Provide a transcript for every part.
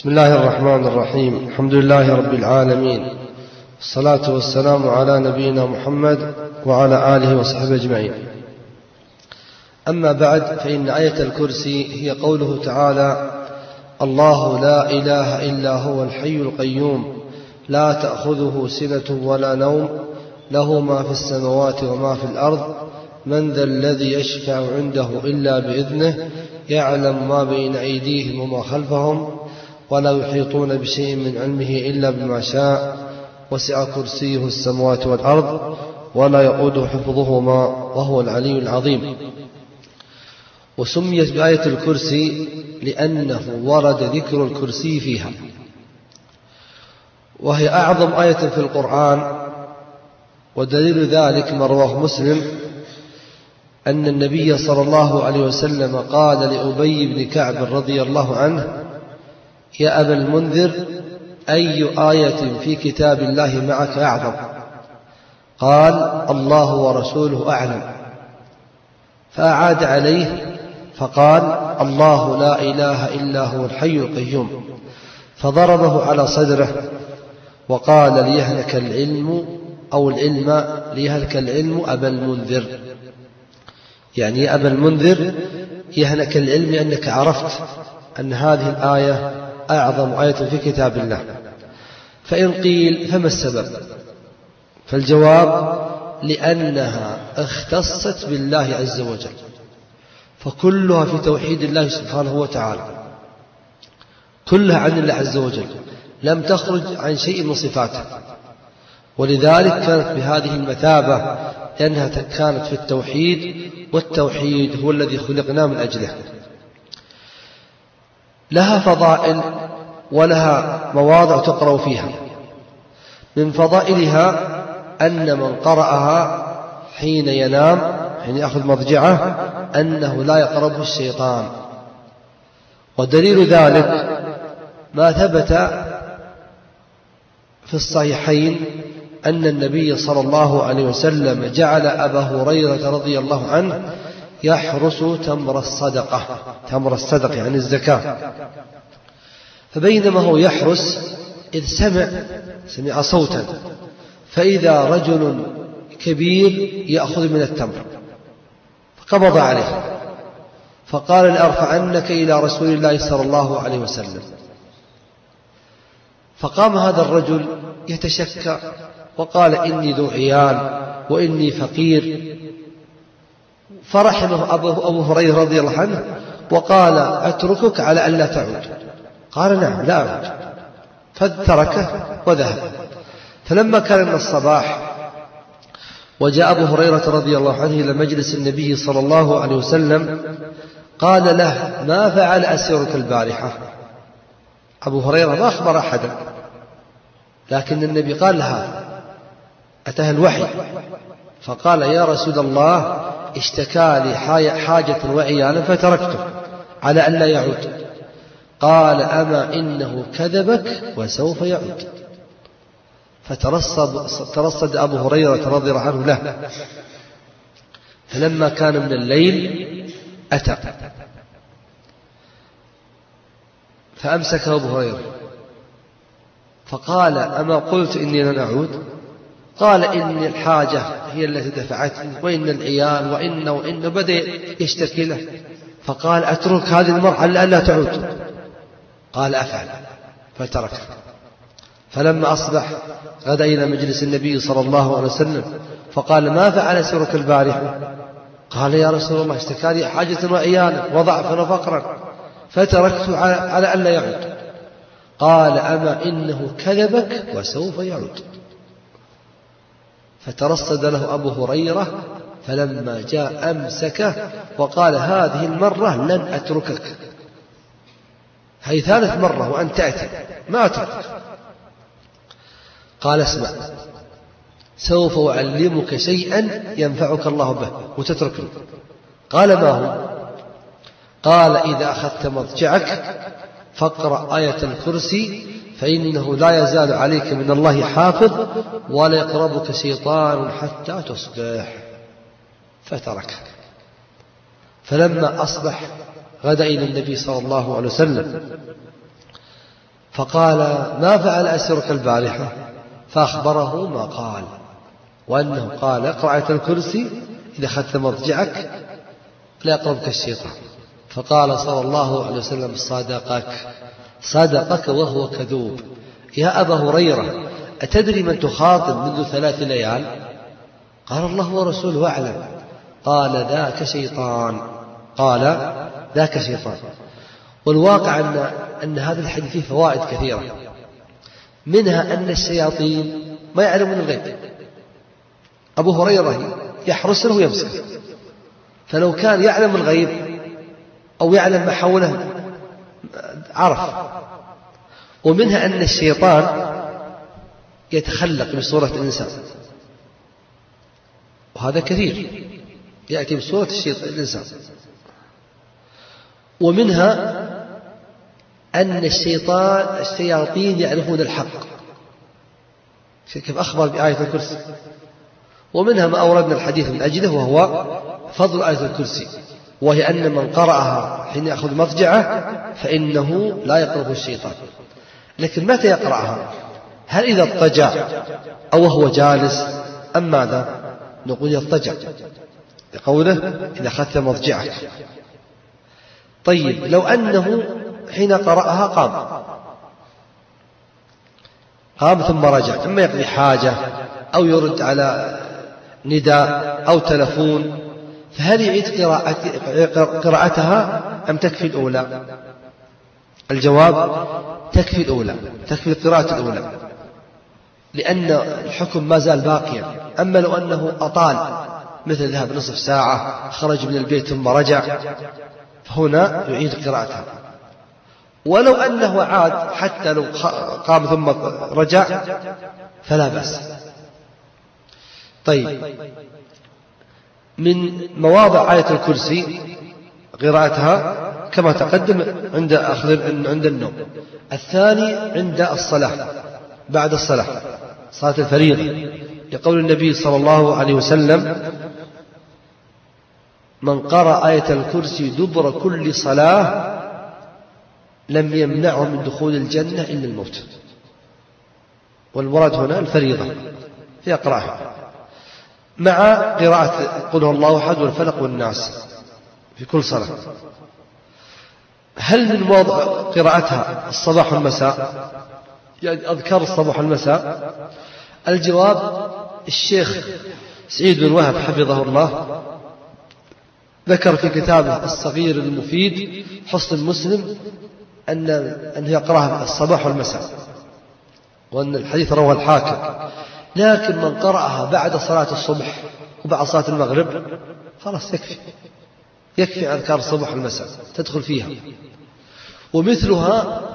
بسم الله الرحمن الرحيم. الحمد لله رب العالمين، الصلاة والسلام على نبينا محمد وعلى آله وصحبه أجمعين. أما بعد، فإن آية الكرسي هي قوله تعالى: الله لا إله إلا هو الحي القيوم لا تأخذه سنة ولا نوم له ما في السماوات وما في الأرض من ذا الذي يشفع عنده إلا بإذنه يعلم ما بين أيديهم وما خلفهم ولا يحيطون بشيء من علمه إلا بما شاء وسع كرسيه السماوات والأرض ولا يؤوده حفظهما وهو العلي العظيم. وسميت بآية الكرسي لأنه ورد ذكر الكرسي فيها، وهي أعظم آية في القرآن. ودليل ذلك ما رواه مسلم أن النبي صلى الله عليه وسلم قال لأبي بن كعب رضي الله عنه: يا أبا المنذر، أي آية في كتاب الله معك أعظم؟ قال: الله ورسوله أعلم. فأعاد عليه فقال: الله لا إله إلا هو الحي القيوم. فضربه على صدره وقال: ليهلك العلم أو العلم ليهلك العلم أبا المنذر، يعني يا أبا المنذر يهلك العلم لأنك عرفت أن هذه الآية أعظم آية في كتاب الله. فإن قيل فما السبب؟ فالجواب: لأنها اختصت بالله عز وجل، فكلها في توحيد الله سبحانه وتعالى، كلها عن الله عز وجل، لم تخرج عن شيء من صفاته، ولذلك كانت بهذه المثابة، لأنها كانت في التوحيد، والتوحيد هو الذي خلقنا من أجله. لها فضائل ولها مواضع تقرأ فيها. من فضائلها أن من قرأها حين ينام، حين يأخذ مضجعه، أنه لا يقربه الشيطان. ودليل ذلك ما ثبت في الصحيحين أن النبي صلى الله عليه وسلم جعل أبا هريرة رضي الله عنه يحرس تمر الصدقة يعني الزكاة. فبينما هو يحرس إذ سمع صوتا، فإذا رجل كبير يأخذ من التمر، فقبض عليه فقال: لأرفعنك إلى رسول الله صلى الله عليه وسلم. فقام هذا الرجل يتشكى وقال: إني ذو عيال وإني فقير. فرحمه أبو هريرة رضي الله عنه وقال: أتركك على أن لا تعود؟ قال: نعم لا أعود. فتركه وذهب. فلما كان من الصباح وجاء أبو هريرة رضي الله عنه إلى مجلس النبي صلى الله عليه وسلم قال له: ما فعل أسيرك البارحة؟ أبو هريرة ما أخبر أحدا، لكن النبي قال له: أتاه الوحي فقال: يا رسول الله، اشتكى لي حاجة وعيالا فتركته على أن لا يعود. قال: أما إنه كذبك وسوف يعود. فترصد أبو هريرة رضي الله عنه له. فلما كان من الليل أتى فأمسك أبو هريرة فقال: أما قلت إني لن أعود؟ قال: إن الحاجة هي التي دفعتني، وإن العيال وإن بدأ يشتكي له. فقال: أترك هذه المرأة على ألا تعود؟ قال: أفعل. فتركه. فلما أصبح غدا إلى مجلس النبي صلى الله عليه وسلم فقال: ما فعل سرك البارحة؟ قال: يا رسول الله، اشتكى لي حاجة وعيالا وضعفا وفقرا فتركته على ألا يعود. قال: أما إنه كذبك وسوف يعود. فترصد له أبو هريرة، فلما جاء أمسكه وقال: هذه المرة لن أتركك، هي ثالث مرة وأن تأتي ما أترك. قال: اسمع، سوف أعلمك شيئا ينفعك الله به وتتركني. قال: ما هو؟ قال: إذا أخذت مضجعك فاقرأ آية الكرسي، فإنه لا يزال عليك من الله حافظ ولا يقربك شيطان حتى تصبح. فتركه. فلما أصبح غدا إلى النبي صلى الله عليه وسلم فقال: ما فعل أسيرك البارحة؟ فأخبره ما قال، وأنه قال: اقرأ آية الكرسي إذا أخذت مضجعك لا يقربك الشيطان. فقال صلى الله عليه وسلم: صدقك وهو كذوب. يا أبا هريرة، أتدري من تخاطب منذ 3 ليال؟ قال: الله ورسوله أعلم. قال: ذاك شيطان. والواقع أن هذا الحديث فيه فوائد كثيرة، منها أن الشياطين ما يعلمون الغيب. أبو هريرة يحرسه ويمسكه، فلو كان يعلم الغيب أو يعلم ما حوله عرف. ومنها أن الشيطان يتخلق بصورة الإنسان، وهذا كثير، يأتي بصورة الإنسان. ومنها أن الشياطين يعرفون الحق، كيف أخبر بآية الكرسي. ومنها ما أوردنا الحديث من أجله، وهو فضل آية الكرسي، وهي أن من قرأها حين يأخذ مضجعه فإنه لا يقربه الشيطان. لكن متى يقرأها؟ هل إذا اضطجع أو هو جالس أم ماذا؟ نقول يضطجع، لقوله: إذا أخذت مضجعك. طيب، لو أنه حين قرأها قام ثم رجع، إما يقضي حاجة أو يرد على نداء أو تلفون، فهل يعيد قراءتها أم تكفي الأولى؟ الجواب: تكفي الأولى، تكفي القراءة الأولى، لأن الحكم ما زال باقيا. أما لو أنه أطال، مثل ذهب نصف ساعة، خرج من البيت ثم رجع، فهنا يعيد قراءتها. ولو أنه عاد حتى لو قام ثم رجع فلا بأس. طيب، من مواضع آية الكرسي قراءتها كما تقدم عند النوم. الثاني عند الصلاة، بعد الصلاة، صلاة الفريضة، يقول النبي صلى الله عليه وسلم: من قرأ آية الكرسي دبر كل صلاة لم يمنعه من دخول الجنة إلا الموت. والمراد هنا الفريضة، فيقرأها مع قراءة قل هو الله أحد والفلق والناس في كل صلاة. هل من موضع قراءتها الصباح والمساء، يعني أذكار الصباح والمساء؟ الجواب: الشيخ سعيد بن وهب حفظه الله ذكر في كتابه الصغير المفيد حصن المسلم أنه يقرأها الصباح والمساء، وأن الحديث رواه الحاكم. لكن من قرأها بعد صلاة الصبح وبعد صلاة المغرب خلاص يكفي أذكار الصباح والمساء تدخل فيها. ومثلها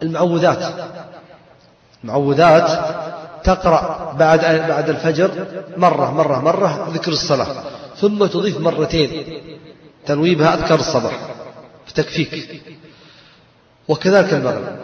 المعوذات تقرأ بعد الفجر مرة ذكر الصلاة، ثم تضيف مرتين تنويبها أذكار الصباح فتكفيك. وكذلك المغرب.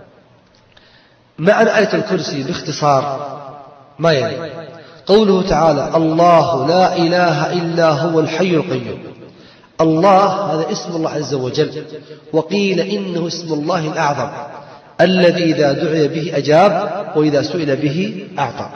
معنى آية الكرسي باختصار ما يلي: قوله تعالى: الله لا إله إلا هو الحي القيوم. الله هذا اسم الله عز وجل، وقيل إنه اسم الله الأعظم الذي إذا دعي به أجاب وإذا سئل به أعطى.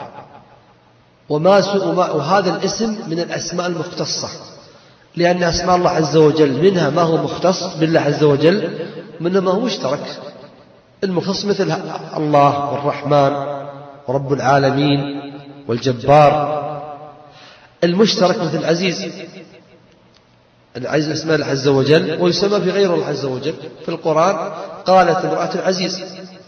وهذا الاسم من الأسماء المختصة، لأن أسماء الله عز وجل منها ما هو مختص بالله عز وجل، منها ما هو مشترك. المختص مثل الله والرحمن ورب العالمين والجبار. المشترك مثل العزيز اسماء الله عز وجل، ويسمى بغير الله عز وجل. في القرآن قالت امرأة العزيز.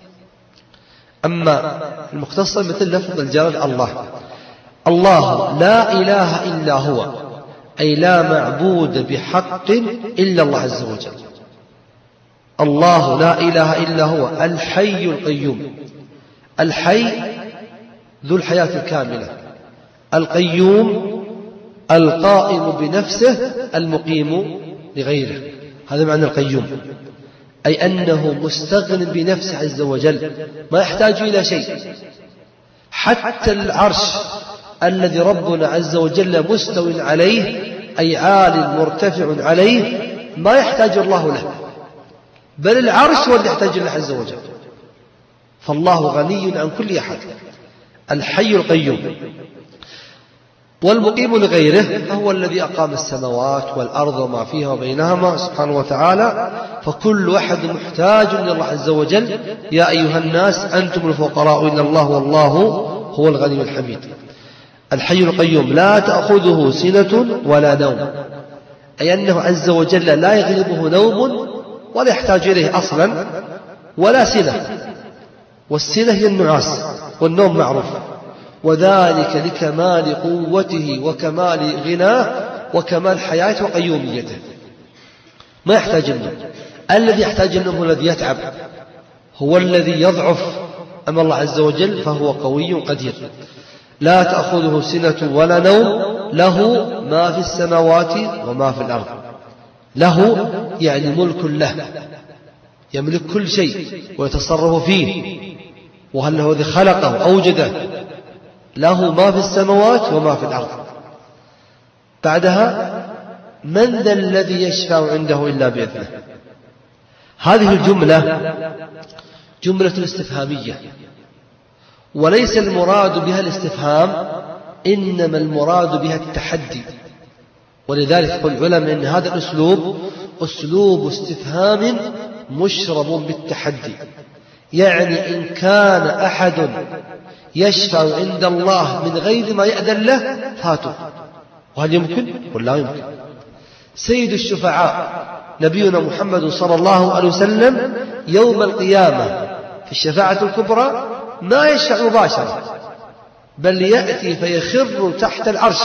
أما المختصة مثل لفظ الجلال الله لا إله إلا هو، أي لا معبود بحق إلا الله عز وجل. الله لا إله إلا هو الحي القيوم. الحي ذو الحياة الكاملة، القيوم القائم بنفسه المقيم لغيره. هذا معنى القيوم، أي أنه مستغن بنفسه عز وجل، ما يحتاج إلى شيء. حتى العرش الذي ربنا عز وجل مستو عليه، أي عال مرتفع عليه، ما يحتاج الله له، بل العرش هو اللي يحتاج الله عز وجل. فالله غني عن كل أحد، الحي القيوم. والمقيم لغيره فهو الذي أقام السماوات والأرض وما فيها وبينهما سبحانه وتعالى، فكل أحد محتاج إلى الله عز وجل. يا أيها الناس أنتم الفقراء إلى الله والله هو الغني الحميد. الحي القيوم لا تأخذه سنة ولا نوم، أي أنه عز وجل لا يغلبه نوم ولا يحتاج إليه أصلا ولا سنة، والسنة هي النعاس والنوم معروف، وذلك لكمال قوته وكمال غناه وكمال حياته وقيوميته. ما يحتاج النوم. الذي يحتاج النوم هو الذي يتعب، هو الذي يضعف أمام الله عز وجل، فهو قوي قدير. لا تأخذه سنة ولا نوم، له ما في السماوات وما في الأرض. له يعني ملك له، يملك كل شيء ويتصرف فيه، وهل هو الذي خلقه أوجده. له ما في السماوات وما في الأرض. بعدها من ذا الذي يشفع عنده إلا بإذنه. هذه الجملة جملة استفهامية، وليس المراد بها الاستفهام، إنما المراد بها التحدي. ولذلك يقول العلماء إن هذا الأسلوب أسلوب استفهام مشرب بالتحدي، يعني إن كان أحد يشفع عند الله من غير ما يأذن له فاتوا. وهل يمكن؟ ولا يمكن؟ سيد الشفعاء نبينا محمد صلى الله عليه وسلم يوم القيامة في الشفاعة الكبرى ما يشفع مباشرة، بل يأتي فيخر تحت العرش،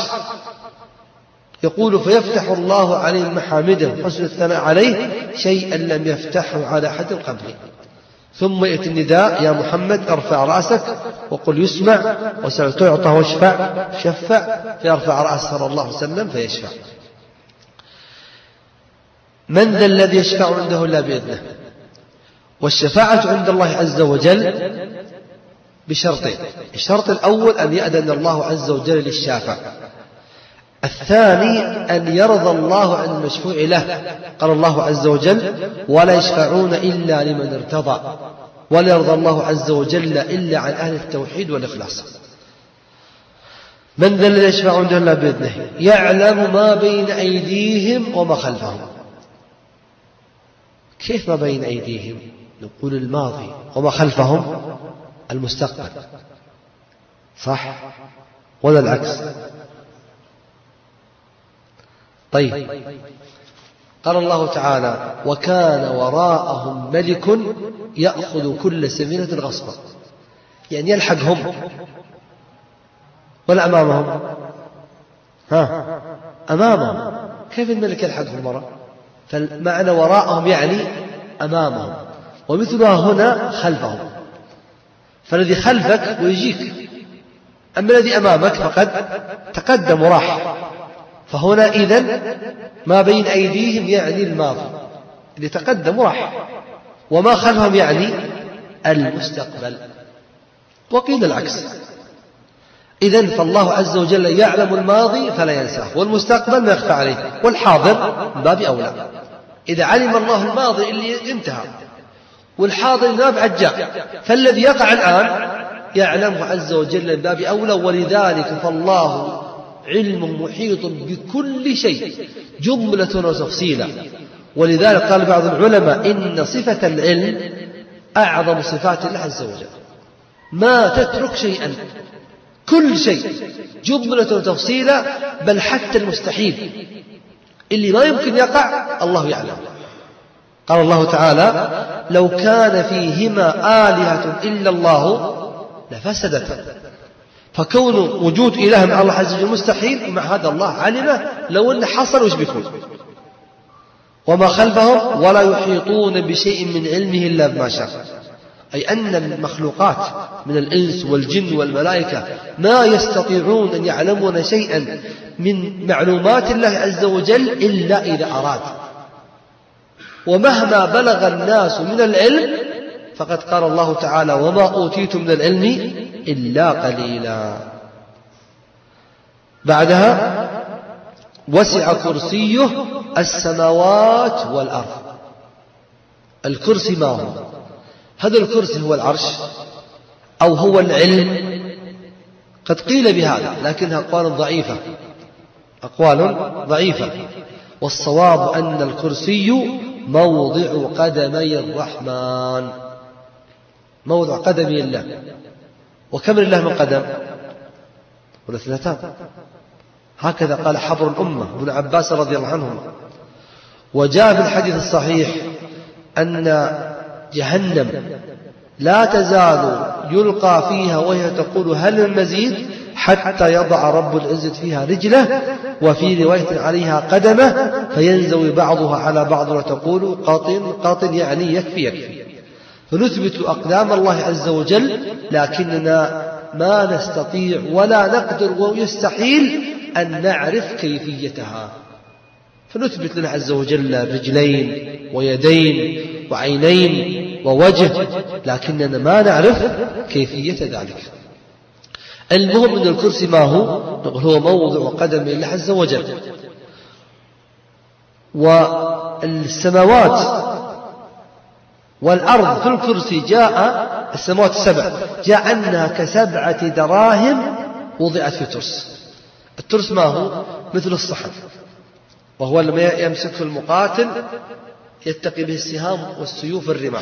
يقول فيفتح الله عليه محامده حسن الثناء عليه شيئا لم يفتحه على أحد قبله، ثم يأتي النداء يا محمد ارفع رأسك وقل يسمع وستعطى واشفع شفع، فيرفع رأسه صلى الله عليه وسلم فيشفع. من ذا الذي يشفع عنده إلا بإذنه. والشفاعة عند الله عز وجل بشرطين: الشرط الأول أن يأذن الله عز وجل للشافع، الثاني أن يرضى الله عن المشفوع له. قال الله عز وجل ولا يشفعون إلا لمن ارتضى، ولا يرضى الله عز وجل إلا عن أهل التوحيد والإخلاص. من ذا الذي يشفع عنده إلا بإذنه يعلم ما بين أيديهم وما خلفهم. كيف ما بين أيديهم؟ نقول الماضي، وما خلفهم المستقبل، صح ولا العكس؟ طيب، قال الله تعالى وكان وراءهم ملك يأخذ كل سفينة غصبا، يعني يلحقهم ولا أمامهم؟ أمامهم. كيف الملك يلحقهم وراء؟ فالمعنى وراءهم يعني أمامهم، ومثلها هنا خلفهم. فالذي خلفك ويجيك، أما الذي أمامك فقد تقدم وراح. فهنا إذن ما بين أيديهم يعني الماضي اللي تقدم وراح، وما خلفهم يعني المستقبل. وقيل العكس. إذن فالله عز وجل يعلم الماضي فلا ينساه، والمستقبل ما يخفى عليه، والحاضر من باب أولى. إذا علم الله الماضي اللي انتهى والحاضر ما بعد جاء، فالذي يقع الآن يعلمه عز وجل من باب أولى. ولذلك فالله علم محيط بكل شيء جملة وتفصيلا. ولذلك قال بعض العلماء إن صفة العلم أعظم صفات الله عز وجل، ما تترك شيئا، كل شيء جملة وتفصيلا، بل حتى المستحيل اللي ما يمكن يقع الله يعلم. قال الله تعالى لو كان فيهما آلهة إلا الله لفسدتا. فكون وجود إله مع الله عز وجل مستحيل، ومع هذا الله علمه لو أن حصل وش بيكون. وما خلفهم ولا يحيطون بشيء من علمه إلا بما شاء، أي أن المخلوقات من الإنس والجن والملائكة ما يستطيعون أن يعلمون شيئا من معلومات الله عز وجل إلا إذا أراد. ومهما بلغ الناس من العلم فقد قال الله تعالى وما أوتيتم من العلم إلا قليلا. بعدها وسع كرسيه السماوات والأرض. الكرسي ما هو؟ هذا الكرسي هو العرش أو هو العلم؟ قد قيل بهذا، لكنها أقوال ضعيفة. والصواب أن الكرسي موضع قدمي الرحمن، موضع قدمي الله. وكم لله من قدم؟ ولا 2. هكذا قال حبر الأمة ابن عباس رضي الله عنهما. وجاء في الحديث الصحيح أن جهنم لا تزال يلقى فيها وهي تقول هل من مزيد، حتى يضع رب العزة فيها رجله، وفي رواية عليها قدمه، فينزوي بعضها على بعض وتقول قاطن يعني يكفي. فنثبت أقدام الله عز وجل، لكننا ما نستطيع ولا نقدر ويستحيل أن نعرف كيفيتها. فنثبت لله عز وجل رجلين ويدين وعينين ووجه، لكننا ما نعرف كيفية ذلك. المهم من الكرسي ما هو؟ نقول هو موضع قدم الله عز وجل. والسماوات والأرض في الكرسي جاء السماوات 7 جاء أنها ك7 دراهم وضعت في ترس. الترس ما هو؟ مثل الصحن، وهو لما يمسكه المقاتل يتقي به السهام والسيوف الرماح،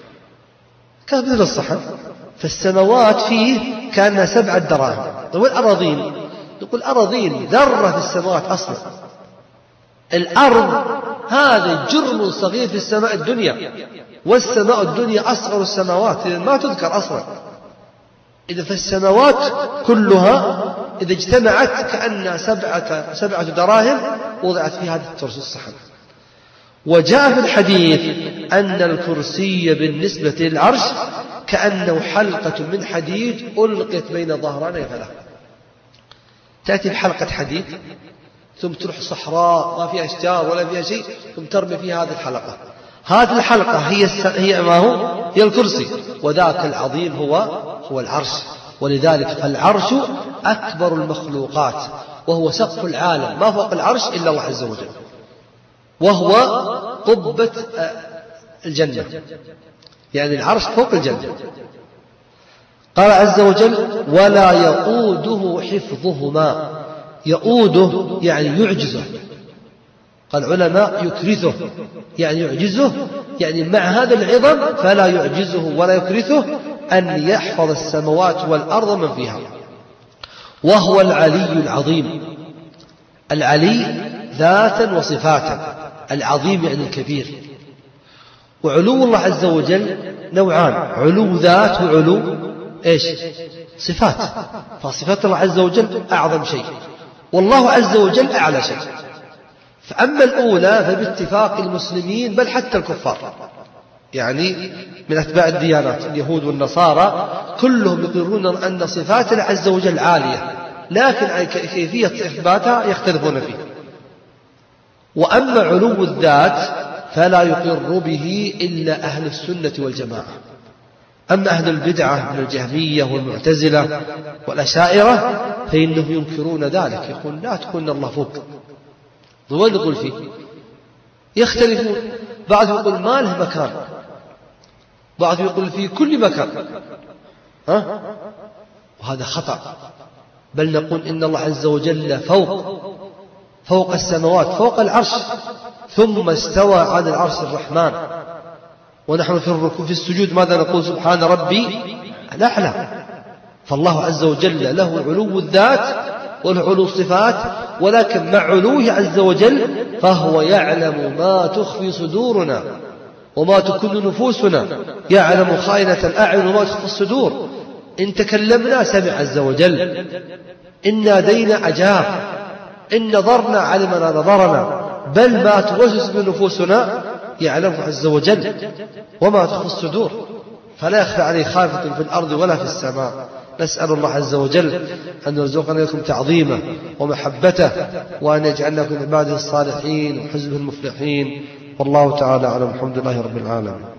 كان مثل الصحن. فالسماوات فيه كان 7 دراهم. والأراضين نقول أراضين ذرة في السماوات أصلا. الأرض هذا جرم صغير في السماء الدنيا، والسماء الدنيا أصغر السماوات، إذا ما تذكر أصلا. إذا فالسماوات كلها إذا اجتمعت كأنها 7 دراهم وضعت في هذا الترس الصحن. وجاء في الحديث أن الكرسي بالنسبة للعرش كأنه حلقة من حديد ألقت بين ظهراني فلا. تأتي بحلقة حديد ثم تروح صحراء ما فيها أشجار ولا فيها شيء، ثم ترمي فيها هذه الحلقة. هذه الحلقة هي ما هو؟ هي الكرسي. وذاك العظيم هو العرش. ولذلك فالعرش أكبر المخلوقات، وهو سقف العالم، ما فوق العرش إلا الله عز وجل، وهو قبة الجنة، يعني العرش فوق الجنة. قال عز وجل ولا يؤوده حفظهما. يؤوده يعني يعجزه. قال العلماء يكرثه يعني يعجزه، يعني مع هذا العظم فلا يعجزه ولا يكرثه أن يحفظ السماوات والأرض من فيها. وهو العلي العظيم. العلي ذاتا وصفاتا، العظيم يعني الكبير. وعلو الله عز وجل نوعان، علو ذات وعلو صفات. فصفات الله عز وجل أعظم شيء، والله عز وجل أعلى شيء. فأما الأولى فباتفاق المسلمين بل حتى الكفار، يعني من أتباع الديانات اليهود والنصارى كلهم يقرون أن صفات الله عز وجل عالية، لكن عن كيفية إثباتها يختلفون فيه. وأما علو الذات فلا يقر به إلا أهل السنة والجماعة. أما أهل البدعة من الجهمية والمعتزلة والأشاعرة فإنهم ينكرون ذلك، يقول لا تكون الله فوق. وين يقول فيه؟ يختلفون، بعض يقول ما له مكان، بعض يقول في كل مكان، وهذا خطأ. بل نقول إن الله عز وجل فوق السماوات، فوق العرش، ثم استوى على العرش الرحمن. ونحن في الركوع في السجود ماذا نقول؟ سبحان ربي الأعلى. فالله عز وجل له علو الذات وله علو الصفات، ولكن مع علوه عز وجل فهو يعلم ما تخفي صدورنا وما تكن نفوسنا، يعلم خائنة الأعين وما تخفي الصدور. إن تكلمنا سمع عز وجل، إن نادينا أجاب، إن نظرنا علمنا نظرنا، بل ما توسوس بنفوسنا يعلمه عز وجل وما تخفي الصدور. فلا يخفى عليه خافة في الأرض ولا في السماء. نسأل الله عز وجل أن يرزقنا لكم تعظيمه ومحبته، وأن يجعلنا من عباده الصالحين وحزبه المفلحين. والله تعالى أعلم. الحمد لله رب العالمين.